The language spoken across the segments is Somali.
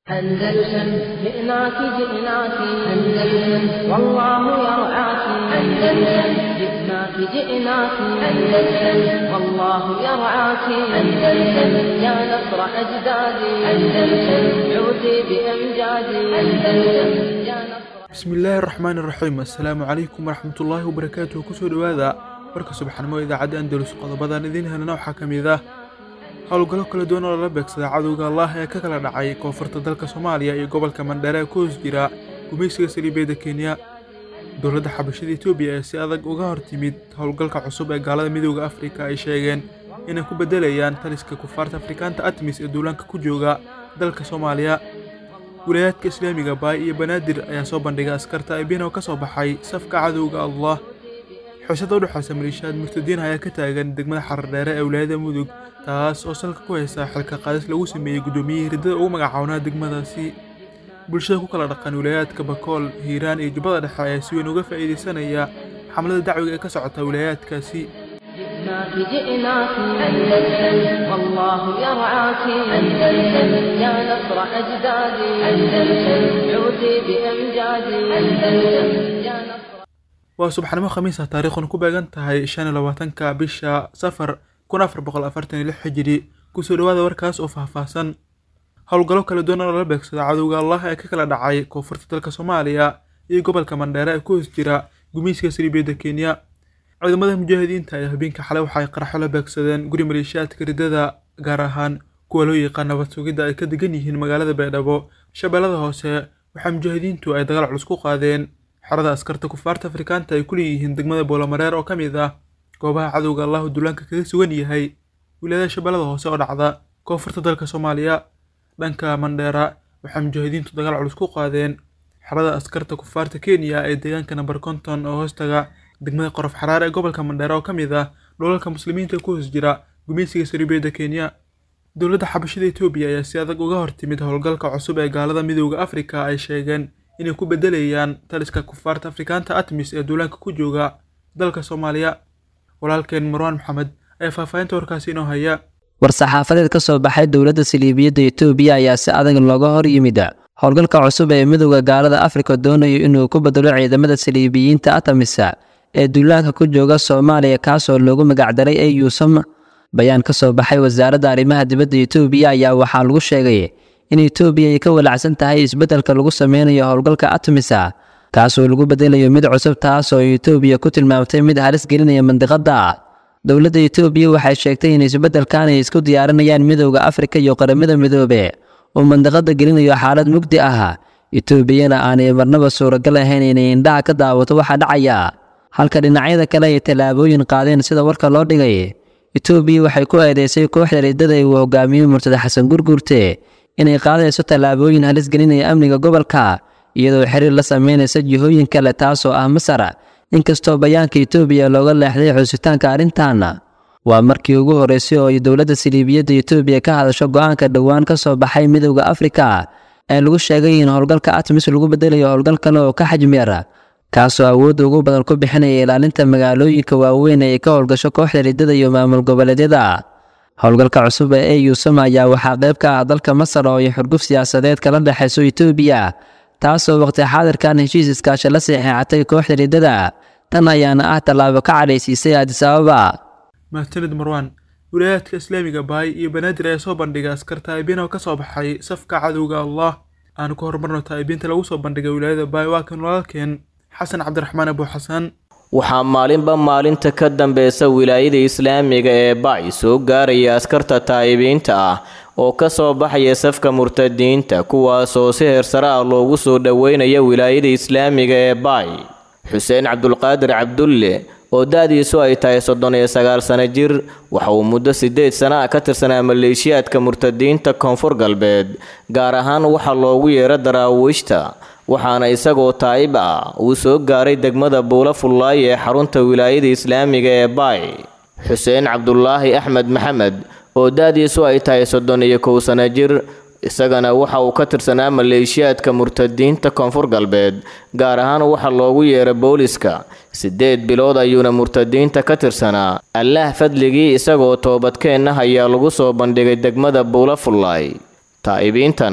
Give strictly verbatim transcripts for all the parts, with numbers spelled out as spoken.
أندلسن جئناك جئناك أندلسن والله يرعاك أندلسن جئناك جئناك أندلسن والله يرعاك أندلسن يا نصر أجدادي أندلسن عودي بأمجادي أندلسن يا نصر. بسم الله الرحمن الرحيم. السلام عليكم ورحمة الله وبركاته. كسر هذا بركة سبحان الله إذا عاد أندلس قضبضا نذين هنا نوع حكم إذا howlgallo kala duwan oo la beegsada cadowga Allah ee ka kala dhacay koonfurta dalka Soomaaliya iyo gobolka Mandheera ee ku hoos jira gumeysiga Saldhigyada Kenya. Dowladda Xabashida Itoobiya ee si adag uga hortimid howlgalka cusub ee gaalada Midowga Afrika ay sheegeen inay ku bedelayaan taliska kufaarta Afrikaanta ATMIS ee duulanka ku jooga dalka Soomaaliya. Wilaayadka Islaamiga Bay iyo Banaadir ayaa soo bandhigay askarta ay beenaw ka soo baxay safka cadowga Allah. Xushada u dhaxaysa maleeshiyada murtadiin ayaa ka taagan degmada Xardheere ee wilaayada Mudug taas oo salka ku haysa xilka qaadis lagu sameeyay gudoomiyihii ridada ugu magacaawna degmadaasi. Bulshada ku kala dhaqan wilaayadka Bakool, Hiiraan iyo Jubbada Dhexe ayaa si weyn uga faa'iideysanaya xamlada dacwiga ee ka socota wilaayadkaasi. جئناك جئناك أندلسن والله يرعاك أندلسن يا نصر أجدادي أندلسن عودي بأمجادي أندلسن يا نصر. waa subaxnimo khamiis ah taariikhuna ku beegan tahay shan iyo labaatanka bisha safar kun afar boqol afartan iyo lix hijri. kusoo dhawaada warkaas oo faahfaahsan. howlgallo kala duwan oo la beegsada cadowga Allah ee ka kala dhacay koonfurta dalka Soomaaliya iyo gobolka Mandheera ee ku hoos jira gumeysiga Saldhigyada Kenya. ciidamada mujaahidiinta ayaa habeenka xalay waxay qaraxo la beegsadeen guri maleeshiyaadka ridada gaar ahaan kuwa loo yaqaan nabad sugidda ay ka degan yihiin magaalada Baydhabo. Shabeellada hoose waxaa mujaahidiintu ay dagaal culus ku qaadeen xarada askarta kufaarta Afrikaanta ay ku leeyihiin degmada Boolamareer oo ka mid ah goobaha cadowga Allah duulanka kaga sugan yahay wilaayada Shabeellada hoose oo dhacda koonfurta dalka Soomaaliya. dhanka Mandheera waxaa mujaahidiintu dagaal culus ku qaadeen xarada askarta kufaarta Kenya ee deegaanka number konton oo hoostaga degmada Qorof Xaraare ee gobolka Mandheera oo ka mid ah dhulalka muslimiinta ku hoos jira gumeysiga Saldhigyada Kenya. dowladda Xabashida Itoobiya ayaa si adag uga hortimid howlgalka cusub ee gaalada Midowga Afrika ay sheegeen inay ku bedelayaan taliska kufaarta Afrikaanta ATMIS ee duulanka ku jooga dalka Soomaaliya. walaalkeen Marwan Maxamed ayaa faahfaahinta warkaasi inoo haya. war-saxaafadeed ka soo baxay dowladda Saldhigyada Itoobiya ayaa si adag looga hor yimid howlgalka cusub ee Midowga Gaalada Afrika doonayo inuu ku bedelo ciidamada Saldhigyiinta ATMIS ee duulanka ku jooga Soomaaliya kaasoo loogu magacdaray A U S O M. bayaan ka soo baxay wasaaradda arrimaha dibadda Itoobiya ayaa waxaa lagu sheegay in Itoobiya ay ka walacsan tahay isbeddelka lagu sameynayo howlgalka ATMIS kaasoo lagu bedelayo mid cusub taas oo Itoobiya ku tilmaamtay mid halis gelinaya mandiqada. dowladda Itoobiya waxay sheegtay in isbeddelkan ay isku diyaarinayaan Midowga Afrika iyo qaramada midoobay oo mandiqada gelinayo xaalad mugdi ah. Itoobiyana aanay marnaba suuragal ahayn inay indhaha ka daawato waxa dhacaya halka dhinacyada kale ay tallaabooyin qaadeen sida warka loo dhigay. Itoobiya waxay ku eedeysay kooxda ridada ee uu hogaamiyo Murtada Xasan Gurgurte inay qaadayso tallaabooyin halis gelinaya amniga gobolka iyadoo xiriir la sameynaysa jihooyin kale taasoo ah Masar. inkastoo bayaanka Itoobiya looga leexday xusitaanka arrintan waa markii ugu horeysay oo dowladda Saldhigyada Itoobiya ka hadasho go'aanka dhawaan ka soo baxay Midowga Afrika ee lagu sheegay in howlgalka ATMIS lagu bedelayo howlgal kale oo ka xajmi yar kaasoo awood ugu badan ku bixinaya ilaalinta magaalooyinka waaweyn ee ka howlgasho kooxda ridada iyo maamul goboleedyada. howlgalka cusub ee A U S O M ayaa waxaa qayb ka ah dalka Masar oo ay xurguf siyaasadeed kala dhaxayso Itoobiya taasoo waqti xaadirkan heshiis iskaashi la saxiixatay kooxda ridada. tan ayaana ah tallaabo ka cadhaysiisay Addis Ababa. mahadsanid Marwan. wilaayadka Islaamiga Bay iyo Banaadir ayaa soo bandhigay askarta ay beenaw ka soo baxay safka cadowga Allah. aan ku horumarno taabiinta lagu soo bandhigay wilaayada Bay waa kan walaalkeen xasan cabdiraxmaan abu xasan. waxaa maalinba maalinta ka dambeysa wilaayada Islaamiga ee Bay soo gaaraya askarta taabiinta ah oo ka soo baxaya safka murtadiinta kuwaas oo si heersare ah loogu soo dhaweynayo wilaayada Islaamiga ee Bay. Xuseen Cabdulqaadir Cabdulle oo da'diisu ay tahay soddon iyo sagaal sano jir waxa uu muddo sideed sano ka tirsanaa maleeshiyaadka murtadiinta Koonfur Galbeed gaar ahaan waxa loogu yeero daraawiishta waxaana isagoo taayib ah uu soo gaaray degmada Buula Fullaay ee xarunta wilaayada Islaamiga ee Bay. Xuseen Cabdullaahi Axmed Maxamed oo da'diisu ay tahay soddon iyo kow sano jir isagana waxa uu ka tirsanaa maleeshiyaadka murtadiinta Koonfur Galbeed gaar ahaan waxa loogu yeero booliska. sideed bilood ayuuna murtadiinta ka tirsanaa. Allah fadligii isagoo toobadkeenna ayaa lagu soo bandhigay degmada Buula Fullaay. taa'ibiintan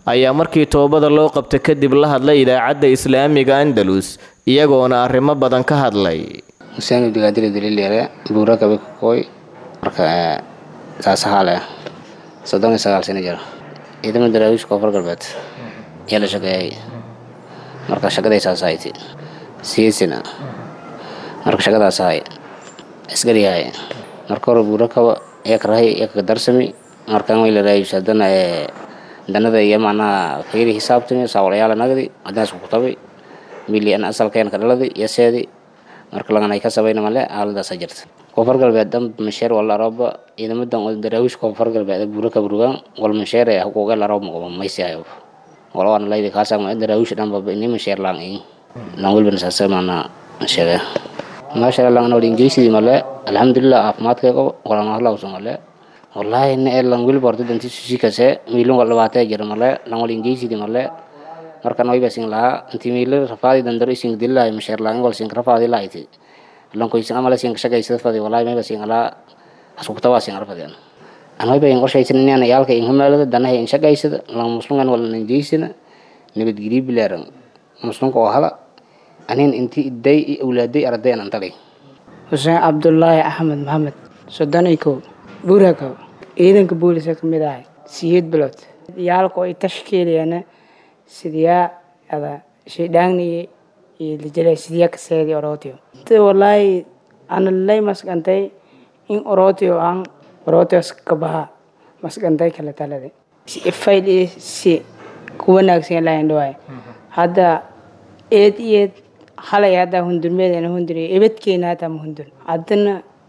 ayaa markii toobada loo qabtay kadib la hadlay idaacadda islaamiga Andalus iyagoona arrimo badan ka hadlay. Hussein Abdiqaadir Daliilere buura ka koy marka saasaale soddon iyo sagaal sano jira ciidamada daraawiish koonfur galbeed ayaa la shaqeeyay marka shaqada society siyaasina marka shaqadaas ay askari yahay marka hore buura ka ee karahay ee ka darsami marka way la raayay dana ee danada iyo macna fiiri xisaabtan sawirayaal nagadi adaas ku tabay milyan asalkeen ka dhalay iyo seedi marka laga ay ka sabayna male aaladaas jirta koonfur galbeed dam masheer wala raba ciidamadan oo daraawiish koonfur galbeed buura ka burugan wal masheer ay xuquuq la rabo ma maysiyo wala wana leeyahay ka saama daraawiish dhan baba in masheer laan in lan walba sasamana masheer ما شاء الله أنا ولينجيسي ماله الحمد لله أفمات كه ولا ما الله وسمع له والله إن اللانجول برضو دنتي سوسي كسه ميلون ولا باتة جرى ماله لان ولينجيسي دي ماله مركان ويا بسين لا أنتي ميلر رفاضي دندري سين دلا مشير لان ولا سين رفاضي لا يتي لان كويس أنا ماله سين كشجع يصير فاضي والله ما بسين لا أسوق توا سين رفاضي أنا ويا بين قرش يصير إني أنا يالك إنهم لا دنا هي إن شجع يصير لان مسلم ولا نجيسنا نبي تجري بلارن مسلم كوهلا أنين أنتي إدي أولادي أردين أنتلي. حسين عبد الله أحمد محمد سودانيكو بوركو إيدن كبولي سكمداي سيد بلوت يالكو التشكيل يعني سيديا هذا شيء داني اللي جلي سيديا كسيدي أوروتيو والله أنا اللي مسكنتي إن أوروتيو عن أوروتيو سكبها مسكنتي كلا تلادي إفايلي سي كونا كسين لا يندواي هذا إيد إيد حلا هذا هندر ميدان هندري إبد كينا هذا مهندر عدنا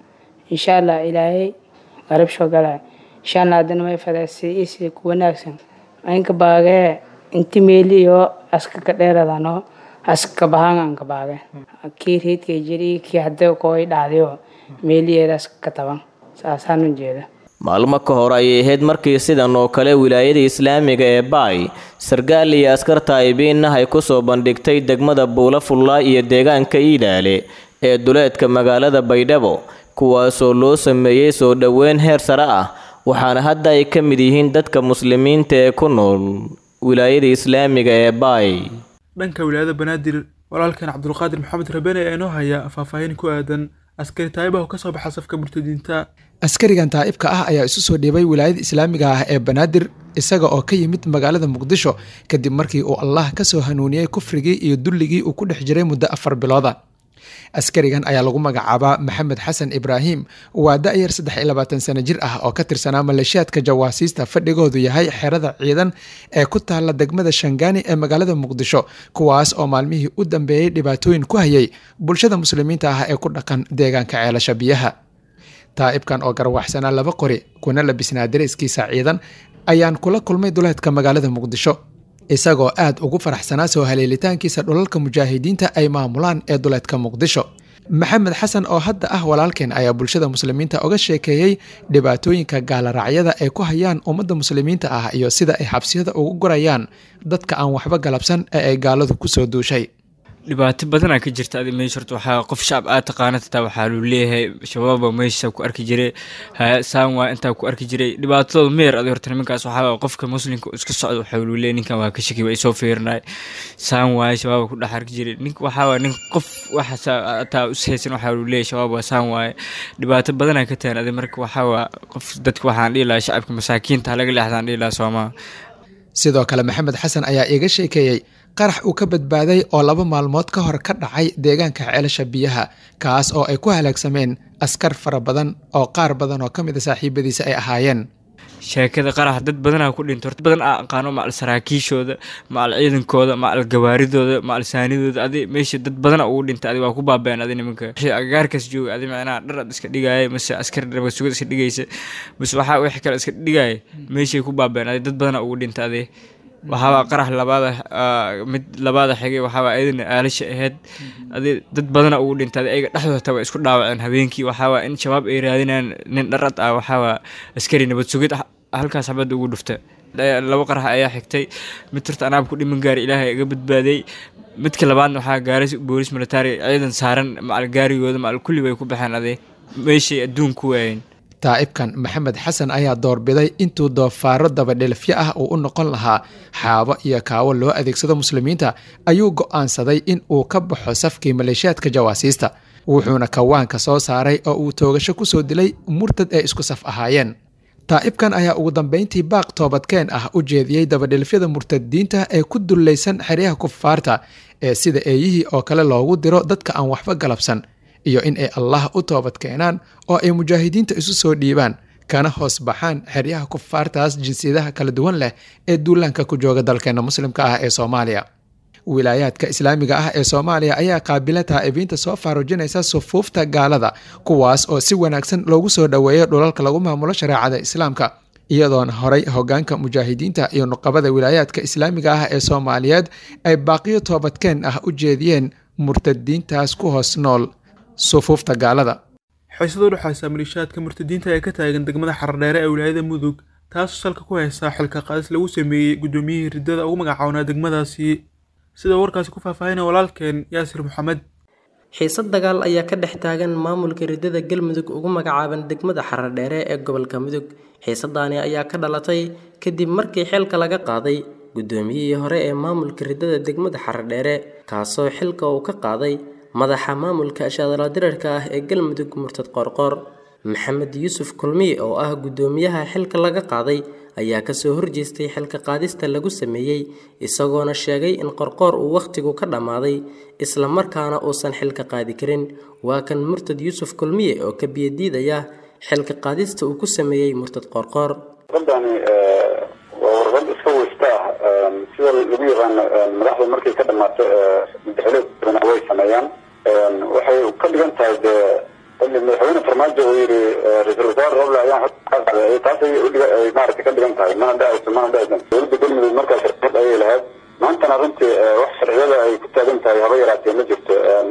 إن شاء الله إلهي غرب شو قال إن شاء الله عدنا ما يفعل سي إسي كونا كسن أنك باقي أنت ميلي يو أسك كتير دانو أسك بهان أنك باقي كير هيت كيجري كي هذا كوي داديو ميلي أسك كتبان ساسانو جيدا maalmo ka hor ayay ahayd markii sidan oo kale wilaayada islaamiga ee Baay sargaal iyo askar taayibiinna ay ku soo bandhigtay degmada Buulafulla iyo deegaanka Iidaale ee duleedka magaalada Baydhabo kuwaas oo loo sameeyay soo dhaweyn heer sare ah waxaana hadda ay ka mid yihiin dadka muslimiinta ee ku nool wilaayada islaamiga ee Baay. dhanka wilaayada Banaadir walaalkan Cabdulqaadir Maxamed Rabane ee inoo haya faahfaahin ku aadan askari taayibaha ka soo baxay safka murtadiinta. askarigan taa'ibka ah ayaa isu soo dhiibay wilaayada islaamiga ah ee Banaadir isaga oo ka yimid magaalada Muqdisho kadib markii uu Allah ka soo hanuuniyay kufrigii iyo dulligii uu ku dhex jiray muddo afar bilooda. askarigan ayaa lagu magacaabaa Maxamed Xasan Ibraahim waa da'yar saddex iyo labaatan sano jir ah oo ka tirsanaa maleeshiyaadka jawaasiista fadhigoodu yahay xerada ciidan ee ku taala degmada Shangaani ee magaalada Muqdisho kuwaas oo maalmihii u dambeeyay dhibaatooyin ku hayay bulshada muslimiinta ah ee ku dhaqan deegaanka ceelasha biyaha. taa'ibkan oo garwaxsanaa laba qori kuna labisnaa dareeskiisa ciidan ayaan kula kulmay duleedka magaalada Muqdisho isagoo aad ugu faraxsanaa soo haleelitaankiisa dhulalka mujaahidiinta ay maamulaan ee duleedka Muqdisho. Maxamed Xasan oo hadda ah walaalkeen ayaa bulshada muslimiinta uga sheekeeyay dhibaatooyinka gaalaracyada ay ku hayaan ummadda muslimiinta ah iyo sida ay xabsiyada ugu gurayaan dadka aan waxba galabsan ee ay gaaladu ku soo duushay. dhibaato badan ka jirta adii meesha horta waxaa qof shacab aad taqaanad taa waxaa loo leeyahay shabaab meesha ku arki jiray saan waa inta ku arki jiray dhibaatooda meer adii horta nimankaas waxaa qofka muslimka iska socdo waxa loo leeyahay ninkan waa ka shaki way soo fiirnay saan waa shabaab ku dhex arki jiray ninka waxaa waa nin qof waxa taa u saysan waxaa loo leeyahay shabaab waa saan waa dhibaato badan ka taan adii marka waxaa waa qof dadka waxaan dhiilaa shacabka masaakiinta laga leexdaan dhiilaa Soomaa. sidoo kale Maxamed Xasan ayaa iga sheekeeyay qarax uu ka badbaaday oo laba maalmood ka hor ka dhacay deegaanka ceelasha biyaha kaas oo ay ku halaagsameen askar fara badan oo qaar badan oo kamid ah saaxiibadiisa ay ahaayeen. sheekada qarax dad badan ku dhintay horta badan aan qaano macal saraakiishooda macal ciidankooda macal gawaaridooda macal saanidooda adi meesha dad badan ugu dhintay adi waa ku baabeen adi nimanka agagaarkaas jooga adi macnaa dhar iska dhigay mise askar dhaba sugid iska dhigaysa bas waxa wixii kale iska dhigay meeshay ku baabeen adi dad badan ugu dhintay adi waxaa qarax labaada mid labaada xigay waxaa ayadana aalasha ahayd adi dad badan ugu dhintay ayaga dhaxdooda taa isku dhaawaceen habeenkii waxaa in shabaab ay raadinaan nin dharad ah waxaa askari nabad sugid halkaas xabad ugu dhuftay laba qarax ayaa xigtay mid turta anaab ku dhiman gaar Ilaahay iga badbaaday midka labaadna waxaa gaaray boolis military ciidan saaran macal gaarigooda macal kulli way ku baxeen adi meeshay adduunku weeyeen. taa'ibkan maxamed xasan ayaa doorbiday intuu doofaaro dabadhelfyo ah uu u noqon lahaa xaabo iyo kaawo loo adeegsado muslimiinta ayuu go'aansaday in uu ka baxo safkii maleeshiyaadka jawaasiista wuxuuna kawaanka soo saaray oo uu toogasho ku soo dilay murtad ay isku saf ahaayeen taa'ibkan ayaa ugu dambayntii baaq toobadkeen ah u jeediyey dabadhelfyada murtadiinta ee ku dullaysan xeryaha kufaarta ee sida eeyihii oo kale loogu diro dadka aan waxba galabsan iyo in ay allah u toobad keenaan oo ay mujaahidiinta isu soo dhiibaan kana hoos baxaan xeryaha kufaartaas jinsiyadaha kala duwan leh ee duulaanka ku jooga dalkeena muslimka ah ee Soomaaliya wilaayaadka islaamiga ah ee Soomaaliya ayaa qaabila taa'ibiinta soo faarujinaysa sufuufta gaalada kuwaas oo si wanaagsan loogu soo dhaweeyo dhulalka lagu maamulo shareecada islaamka iyadoona horay hogaanka mujaahidiinta iyo nuqabada wilaayaadka islaamiga ah ee Soomaaliyeed ay baaqiyo toobadkeen ah u jeediyeen murtadiintaas ku hoos nool sufuufta gaalada xiisadu dhaxaysa maleeshiyaadka murtadiinta ee ka taagan degmada Xardheere ee wilaayada Mudug taas salka ku haysa xilka qaadis lagu sameeyay gudoomiyihii ridada ugu magacaawna degmadaasi sida warkaasi ku faahfaahinay walaalkeen Yaasir Maxamed xiisad dagaal ayaa ka dhex taagan maamulka ridada Galmudug ugu magacaaban degmada Xardheere ee gobolka Mudug xiisadaani ayaa ka dhalatay kadib markii xilka laga qaaday gudoomiyihii hore ee maamulka ridada degmada Xardheere kaasoo xilka uu ka qaaday madaxa maamulka ashadala dirarka ah ee Galmudug Murtad Qorqor Maxamed Yuusuf Kulmi oo ah gudoomiyaha xilka laga qaaday ayaa ka soo horjeestay xilka qaadista lagu sameeyay isagoona sheegay in Qorqor uu waqtigu ka dhamaaday isla markaana uusan xilka qaadi karin waa kan Murtad Yuusuf Kulmi oo ka biyadiidaya xilka qaadista uu ku sameeyay Murtad Qorqor qodani warqad iska weysta sida lagu yaqaan madaxda markay ka dhamaato madaxweynaha way sameeyaan waxay ka dhigan tahay اللي مدحونا فرماجة ويري ريزرفوار ربلا أيام حتى أي تاسي أي مارك كده جنب هاي ما ده ما ده ده يقول بدل من المركز شركات أي لهاد ما أنت نرنت وحش الرجال أي كنت جنب هاي هغير عتي مجبت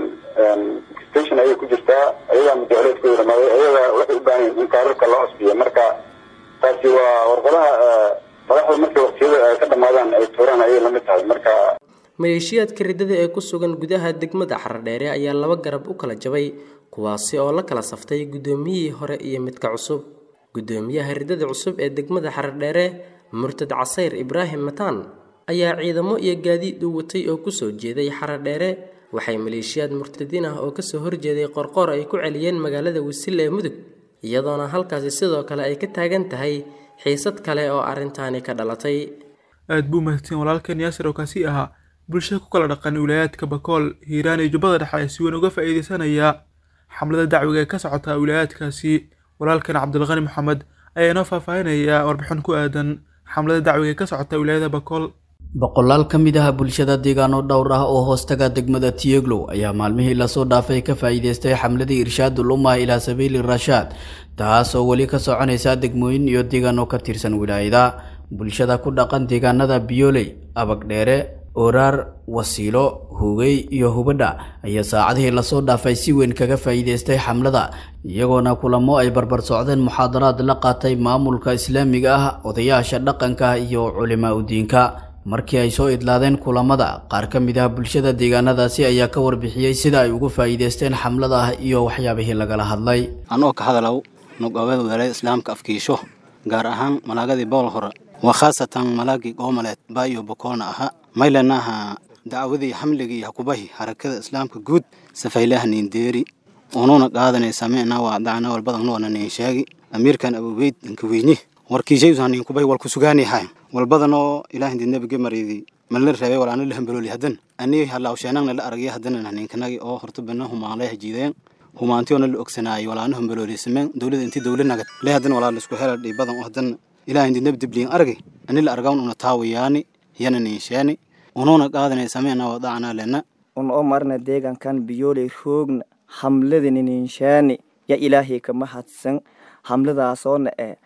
ستيشن أي كجستا أي مدحولات كده ما أي واحد باني من كارك الله أصبيه مركز تاسي ورقلها فرح المركز وقت كده ما دان أي توران أي لمت هاي مركز maleeshiyaadka ridada ee ku sugan gudaha degmada Xardheere ayaa laba garab u kala jabay kuwaasi oo la kala saftay gudoomiyihii hore iyo midka cusub gudoomiyaha ridada cusub ee degmada Xardheere Murtad Casayr Ibraahim Mataan ayaa ciidamo iyo gaadiid u watay oo ku soo jeeday Xardheere waxay maleeshiyaad murtadiin ah oo ka soo horjeeday Qorqor ay ku celiyeen magaalada Wisil ee Mudug iyadoona halkaasi sidoo kale ay ka taagan tahay xiisad kale oo arintaani ka dhalatay aad buu mahadsan walaalkeen Yaasir oo kaasi ahaa bulshada ku kala dhaqan wilaayadka Bakool Hiiraan iyo Jubbada Dhexe ay si weyn uga faa'iideysanaya xamlada dacwiga ee ka socota wilaayadkaasi walaalkeen Cabdulqani Maxamed ayaa noo faahfaahinaya warbixin ku aadan xamlada dacwiga ee ka socota wilaayada Bakool boqolaal ka mid ah bulshada deegaano dhowr ah oo hoostaga degmada Tiyeglow ayaa maalmihii la soo dhaafay ka faa'iideystay xamladii irshaadul umma ila sabiili rashaad taas oo wali ka soconaysa degmooyin iyo deegaano ka tirsan wilaayada bulshada ku dhaqan deegaanada Biyooley Abagdheere Orar Wasiilo Hugay iyo Hubadha ayaa saacadihii la soo dhaafay si weyn kaga faa'iideystay xamlada iyagoona kulamo ay barbar socdeen muxaadaraad la qaatay maamulka islaamiga ah odayaasha dhaqanka iyo culimaa u diinka markii ay soo idlaadeen kulamada qaar ka mid ah bulshada deegaanadaasi ayaa ka warbixiyay sida ay ugu faa'iideysteen xamlada iyo waxyaabihii laga hadlay anoo ka hadalaw nugawada walaal islaamka afkiisho gaar ahaan malaagadii bool hore وخاصة ملاقي قوملات بايو بكونا أها ما لناها دعوذي حملقي حكوبه حركة الإسلام كجود سفيله نينديري ونونا قادنا سمعنا وعدنا والبضع نونا نيشاقي أمير كان أبو بيت انكويني وركي جيوز هنين كوبي والكسوغاني هاي والبضع نو إله دي النبي مريدي من للربي ولا نلهم بلولي هدن أني هلا وشاننا لأرقيا هدن هنين كناقي أو هرتبناهم عليه جيدين هما أنتيون الأكسناي ولا نهم بلولي سمين دولة انتي دولة نقد ليه هدن ولا لسكو هلا دي بضع وهدن إلهي دي نبدي بلين أرقي أني الأرقاون ونطاوياني يانا نيشاني ونونا قادنا سمعنا وضعنا لنا ون أمرنا ديغان كان بيولي خوغن حملة نيشاني يا إلهي كما حدثن حملة عصون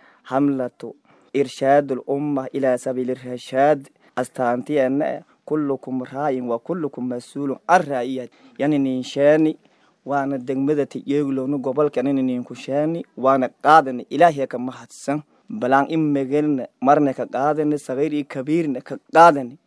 حملة إرشاد الأمة إلى سبيل الرشاد أستانتي أن كلكم راي وكلكم مسؤول عن رعية يعني نيشاني وانا دغمدة يغلو نقبل كان نينكوشاني وانا قادنا إلهي كما حدثن بلان إم مجلنا مرنا كقادن صغير كبير كقادن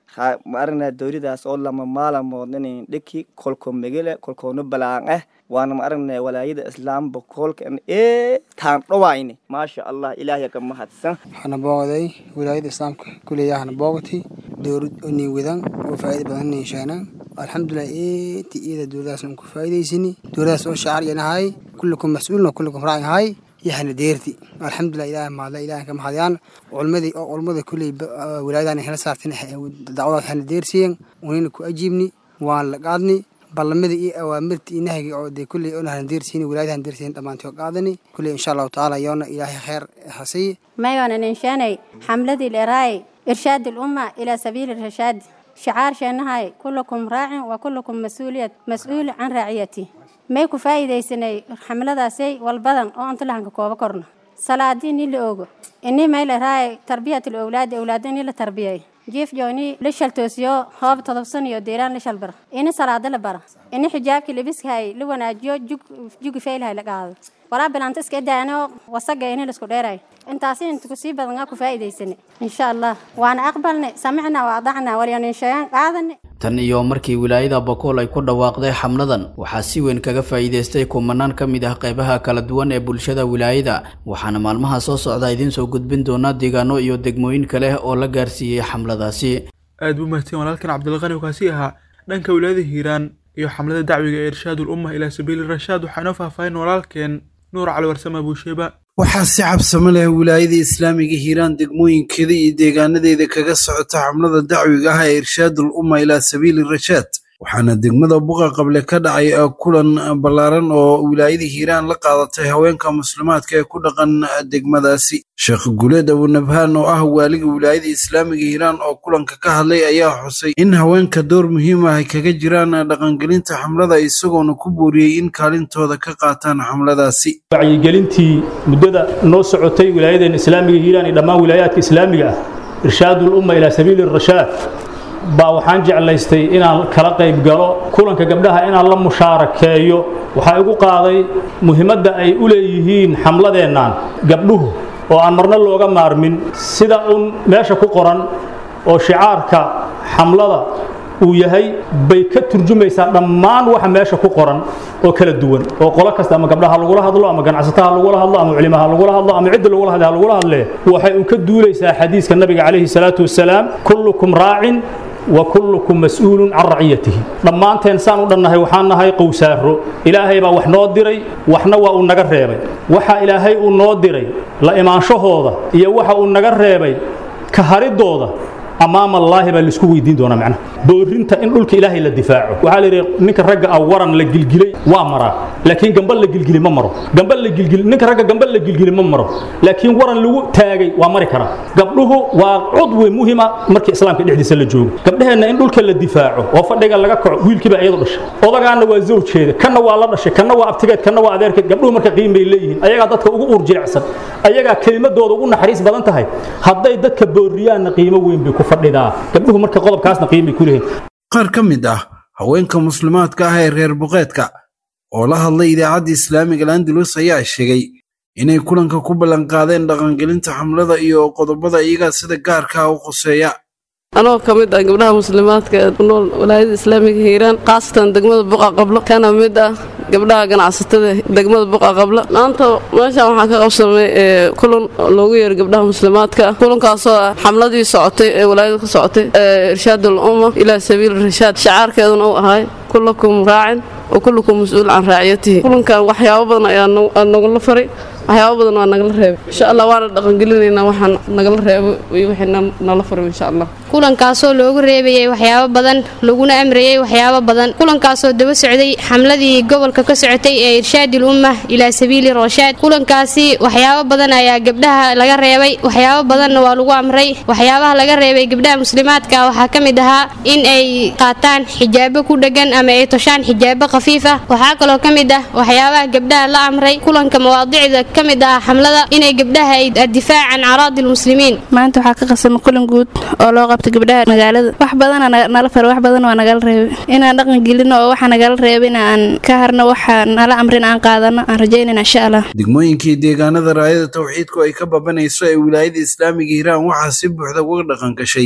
ma aragna dowladaas oo lama maalamood in dhiki kolko megele kolkoona balaan ah waana ma aragna walaayada islaam boqolka ee taan dhawayni maasha Allah ilaahay ka mahadsan waxana booqday walaayada islaamka kuleeyahan boogti dowlad oni wadan oo faa'iido badan yeeshaan alxamdulillah ee tiida dowladaas ku faa'iideysini dowladaas oo shaar yanahay kullukum mas'uulun kullukum raa'in hay yaxna deerti alxamdulillah ilaahay ma la ilaahay ka mahadiyaan culmadii oo culmada kulay walaayadan hela saartin dacwada yaxna deersiin wayna ku ajiibni waan la qaadni ballamada iyo awaamirta inahaga oo de kulay oo aan deersiin walaayadan deersiin dhamaantii qaadani kulay insha Allah taala yoona ilaahay khair hasi maayana inshaanay xamladii leeray irshaad umma ila sabiil irshad shicaar shanahay kullukum raa'in wa kullukum mas'uuliyat mas'uul an ra'iyati may ku faa'iideysanay xamladaasay walbadan oo inta lahanka kooba korno salaadii la ogo inni may leeray tarbiyatul awlaad awlaadani la tarbiyay jiif jooni la shaltoosiyo hoob todobsan iyo deeraan la shalbar inni salaada la bara inni xijaabki labiskahay la wanaajiyo jug jug feelahay la qaado wala bilanta iska daano wasaga inni la isku dheeray intaasi inta ku sii badan ku faa'iideysanay insha Allah waana aqbalnay samicna wa adacna waliyan inshaan qaadanay tan iyo markii wilaayada Bakool ay ku dhawaaqday xamladan waxaa si weyn kaga faa'iideystay kumanaan ka mid ah qaybaha kala duwan ee bulshada wilaayada waxaana maalmaha soo socda idin soo gudbin doona deegaano iyo degmooyin kale oo la gaarsiiyay xamladaasi aad buu mahadsan walaalkan Cabdulqani oo kaasi ahaa dhanka wilaayada Hiiraan iyo xamlada dacwiga ee irshaadul umma ila sabiil rashaad waxaana faahfaahin walaalkeen nuur cali warsama buusheeba waxaa si cabsamo leh wilaayada islaamiga Hiiraan degmooyinkeeda iyo deegaanadeeda kaga socota xamlada dacwiga ah ee irshaadul umma ila sabiil rashaad waxaana degmada Buqa Qable ka dhacay kulan balaaran oo wilaayada Hiiraan la qaadatay haweenka muslimaadka ee ku dhaqan degmadaasi Sheekh Guleed Abu Nabhaan oo ah waaliga wilaayada islaamiga Hiiraan oo kulanka ka hadlay ayaa xusay in haweenka door muhiim ah kaga jiraan dhaqangelinta xamlada isagoona ku booriyay in kaalintooda ka qaataan xamladaasi wacyigelintii muddada noo socotay wilaayada islaamiga Hiiraan iyo dhammaan wilaayaadka islaamiga ah irshaadul umma ila sabiil rashaad baa waxaan jeclaystay inaan kala qayb galo kulanka gabdhaha inaan la mushaarakeeyo waxa igu qaaday muhiimadda ay u leeyihiin xamladeennan gabdhuhu oo aan marna looga maarmin sida un meesha ku qoran oo shicaarka xamlada uu yahay bay ka turjumaysaa dhammaan waxa meesha ku qoran oo kala duwan oo qolo kasta ama gabdhaha lagu la hadlo ama ganacsataha lagu la hadlo ama culimaha lagu la hadlo ama cid lagu la hadlo lagu la hadle waxay u ka duulaysaa xadiiska nabiga kaleeyhi salaatu wasalaam kullukum raa'in wa kullukum mas'uulun an ra'iyatihi dhamaanteen saan u dhannahay waxaan nahay qowsaaro ilaahay baa wax noo diray waxna waa uu naga reebay waxa ilaahay uu noo diray la imaanshahooda iyo waxa uu naga reebay ka haridooda amaama Allah baa la isku weydiin doona macna boorinta in dhulka ilaahay la difaaco waxa la yiri ninka ragga ah waran la gilgilay waa mara laakiin gambal la gilgilay ma maro gambal la gilgilay ninka ragga gambal la gilgilay ma maro laakiin waran lagu taagay waa mari kara gabdhuhu waa cudwi muhiima markii islaamka dhexdiisa la joogo gabdhaheena in dhulka la difaaco oo fadhiga laga kaco wiilkiiba ayadu dhashay odagaana waa zawjeeda kana waa la dhashay kana waa abtigeed kana waa adeerkeed gabdhuhu marka qiimay leeyihiin ayaga dadka ugu urjiicsan ayaga kalimadooda ugu naxariis badan tahay haday dadka booriyaan qiimo weyn bay ku fadhidaa gabdhuhu marka qodobkaasna qiimay ku leeyihiin qaar ka mid ah haweenka muslimaadka ah ee reer Buqeedka oo la hadlay idaacadda islaamiga Andalus ayaa sheegay inay kulanka ku ballan qaadeen dhaqangelinta xamlada iyo qodobada iyaga sida gaarka ah u qoseeya anoo kamid ah gabdhaha muslimaadka ee ku nool walaayada islaamiga Hiiraan qaasatan degmada Buqa Qable kana mid ah gabdhaha ganacsatada degmada Buqa Qable maanta meesha waxaa ka qabsamay kulan loogu yeeray gabdhaha muslimaadka kulankaas oo xamladii socotay ee walaayada ka socotay irshaadul umma ila sabiil rashaad shicaarkeeduna uu ahaa kullukum raa'in wa kullukum mas'uul an ra'iyatihi kulankan waxyaabo badan ayaa nagu la faray waxyaabo badan waa naga la reebay insha Allah waana dhaqangelinaynaa waxaan naga la reebo iyo wixii nala faray insha Allah kulankaasoo loogu reebayay waxyaabo badan laguna amrayay waxyaabo badan kulankaasoo daba socday xamladii gobolka ka socotay ee irshaadul umma ila sabiil rashaad kulankaasi waxyaabo badan ayaa gabdhaha laga reebay waxyaabo badanna waa lagu amray waxyaabaha laga reebay gabdhaha muslimaadka waxa kamid ahaa in ay qaataan xijaabo ku dhagan ama ay toshaan xijaabo khafiif ah waxa kale oo kamid ah waxyaabaha gabdhaha la amray kulanka mawaadicda kamid ah xamlada inay gabdhaha ay difaacan araadil muslimiin maanta waxa ka qasam kulan guud oo loo qabtay gabdhaha magaalada wax badan nala far wax badan waa naga reebay inaan dhaqan gelino oo waxa naga reebay inaan ka harno waxa nala amrin aan qaadano aan rajeynayna insha Allah degmooyinkii deegaanada raayada tawxiidku ay ka babanayso ee wilaayada islaamiga Hiiraan waxa si buuxda uga dhaqan gashay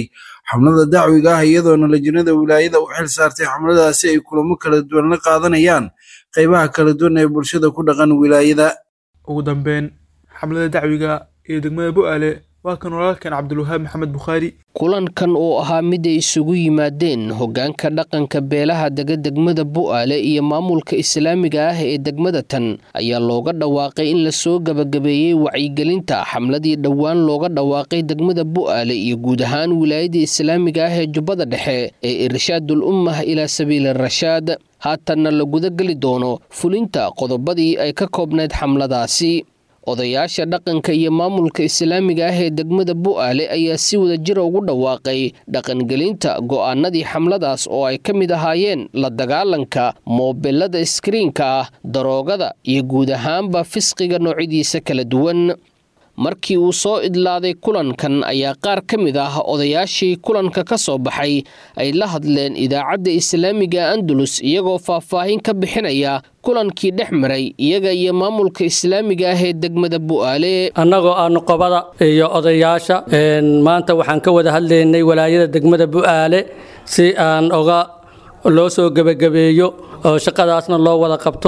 xamlada dacwiga ah iyadoona lajnada wilaayada u xil saartay xamladaasi ay kulamo kala duwan la qaadanayaan qaybaha kala duwan ee bulshada ku dhaqan wilaayada. ugu dambeyn xamlada dacwiga ee degmada Bu'aale waa kan walaalkan Cabdulwahaab Maxamed Bukhari. kulankan oo ahaa mid ay isugu yimaadeen hoggaanka dhaqanka beelaha dega degmada Bu'aale iyo maamulka islaamiga ah ee degmada tan ayaa looga dhawaaqay in la soo gabagabeeyay wacyigelinta xamladii dhowaan looga dhawaaqay degmada Bu'aale iyo guud ahaan wilaayada islaamiga ah ee Jubbada Dhexe ee irshaadul ummah ila sabiil ar-rashaad. haatanna la guda gali doono fulinta qodobadii ay ka koobnayd xamladaasi. odayaasha dhaqanka iyo maamulka islaamiga ah ee degmada Bu'aale ayaa si wada jir ugu dhawaaqay dhaqangelinta go'aanadii xamladaas oo ay ka mid ahaayeen la dagaalanka moobelada iskriinka ah, daroogada iyo guud ahaanba fisqiga noocyadiisa kala duwan. markii uu soo idlaaday kulankan ayaa qaar ka mid ah odayaashii kulanka ka soo baxay ay la hadleen idaacadda islaamiga Andalus iyagoo faahfaahin ka bixinaya kulankii dhex maray iyaga iyo maamulka islaamiga ah ee degmada Bu'aale. annagoo aan qobada iyo odayaasha maanta waxaan ka wada hadlaynay walaayada degmada Bu'aale si aan oga loo soo gabagabeeyo oo shaqadaasna loo wada qabto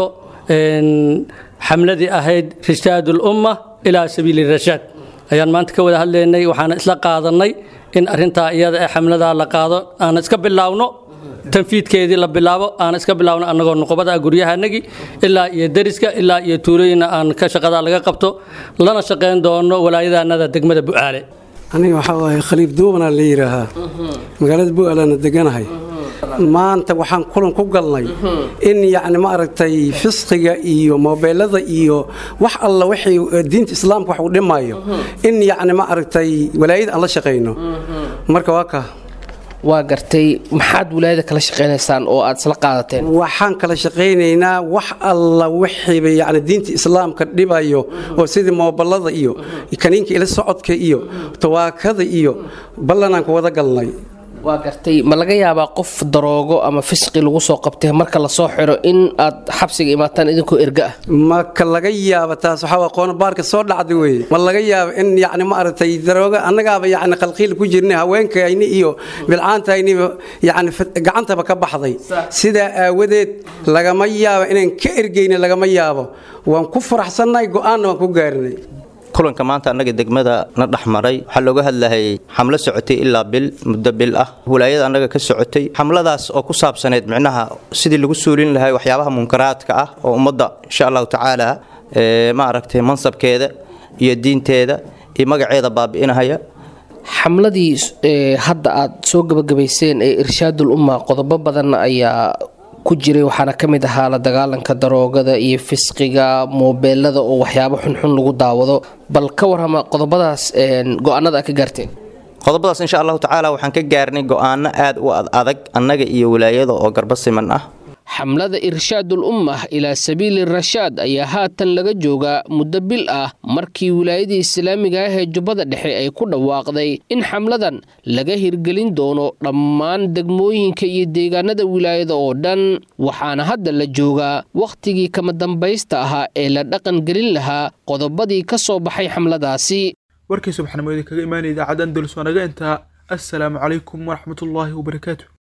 xamladii ahayd rishaadul ummah ilaa sabiili rashaad ayaan maanta ka wada hadlaynay. waxaan isla qaadanay in arintaa iyada ee xamlada la qaado aan iska bilaawno tanfiidkeedii la bilaabo aan iska bilaawno annagoo nuqbada guryahanagi ilaa iyo dariska ilaa iyo tuulooyina aan ka shaqada laga qabto lana shaqeyn doono walaayadanada degmada Bu'aale. aniga waxaa waaye khaliif duubana la yiraahaa magaalada Bu'aalena deganahay. maanta waxaan kulan ku galnay in yacni ma aragtay fisqiga iyo moobelada iyo wax alla wixii diinta islaamka wax u dhimayo in yacni ma aragtay walaayada aan la shaqeyno. marka waa ka waa gartay maxaad wilaayada kala shaqeynaysaan oo aad isla qaadateen? waxaan kala shaqeynaynaa wax alla wixii yacni diinta islaamka dhibayo oo sidii moobelada iyo kaniinka ila socodka iyo tawaakada iyo ballanaan ku wada galnay. waa gartay ma laga yaabaa qof daroogo ama fisqi lagu soo qabtay marka la soo xiro in aad xabsiga imaataan idinkoo erga ah? ma ka laga yaaba taas waxa waa qoon baarka soo dhacday weeye. ma laga yaaba in yacni ma aragtay daroogo annagaaba yacni qalqiil ku jirnay haweenkayni iyo bilcaantayni yacni gacantaba ka baxday. sidaa aawadeed lagama yaabo inaan ka ergeyna lagama yaabo. waan ku faraxsannahay go'aanna waan ku gaarinay. kulanka maanta annaga degmada na dhaxmaray waxaa looga hadlayay xamlo socotay ilaa bil muddo bil ah wilaayada annaga ka socotay. xamladaas oo ku saabsaneed micnaha sidii lagu suulin lahaa waxyaabaha munkaraadka ah oo ummadda insha allahu tacaala ma aragtay mansabkeeda iyo diinteeda iyo magaceeda baabi'inahaya. xamladii hadda aad soo gabagabayseen ee irshaadul umma qodobo badan ayaa ku jiray waxaana ka mid ahaa la dagaalanka daroogada iyo fisqiga moobelada oo waxyaabo xunxun lagu daawado. bal ka warrama qodobadaas go'aanada aad ka gaarteen? qodobadaas insha allahu tacaala waxaan ka gaarnay go'aano aad u adag annaga iyo wilaayada oo garba siman ah. xamlada irshaadul ummah ilaa sabiili rashaad ayaa haatan laga joogaa muddo bil ah markii wilaayadii islaamiga ah ee Jubbada Dhexe ay ku dhawaaqday in xamladan laga hirgelin doono dhammaan degmooyinka iyo deegaanada wilaayada oo dhan. waxaana hadda la joogaa wakhtigii kama dambaysta ahaa ee la dhaqan gelin lahaa qodobadii ka soo baxay xamladaasi. warkii subaxnimo kaga imaanay idaacadda Andalus wanaga inta. assalaamu calaykum waraxmatullaahi wabarakaatuh.